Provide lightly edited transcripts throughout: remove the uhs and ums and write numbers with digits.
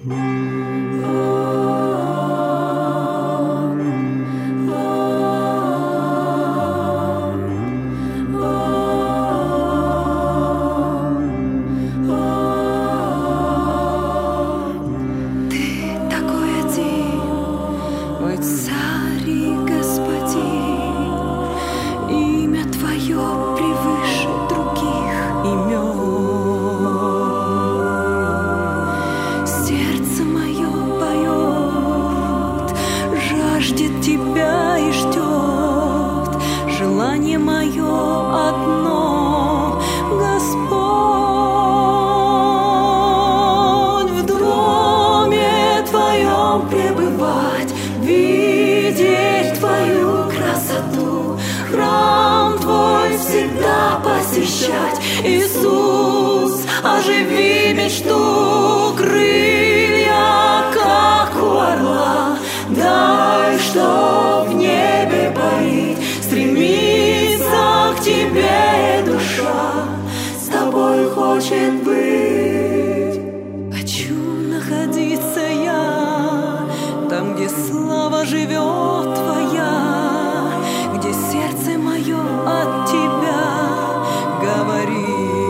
Иисус, оживи мечту, крылья, как у орла, дай, что в небе парить, стремится к тебе душа, с тобой хочет быть. Хочу находиться я там, где слава живет твоя, где сердце мое от тебя говорит.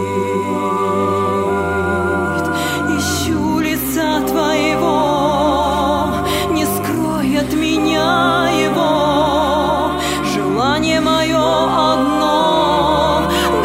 Ищу лица твоего, не скрой от меня его. Желание мое одно,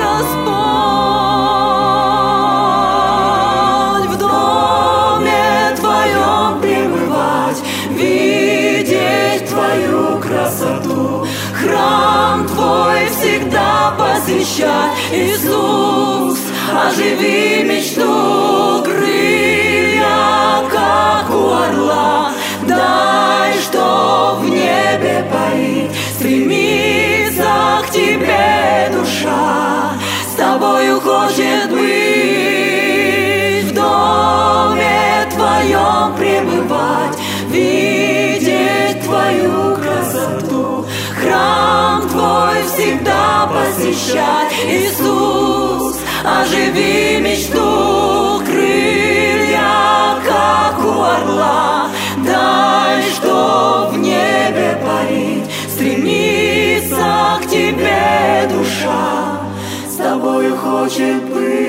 Господь, в доме твоем пребывать, видеть твою красоту, храм твой всегда посещать. Иисус, оживи мечту, крылья, как у орла, дай, что в небе парить, стремится к тебе душа, с тобою хочет быть. В доме твоем пребывать, видеть твою красоту, храм твой всегда посещать. Иисус, оживи мечту, крылья, как у орла, дай, что в небе парить, стремится к тебе душа, с тобою хочет быть.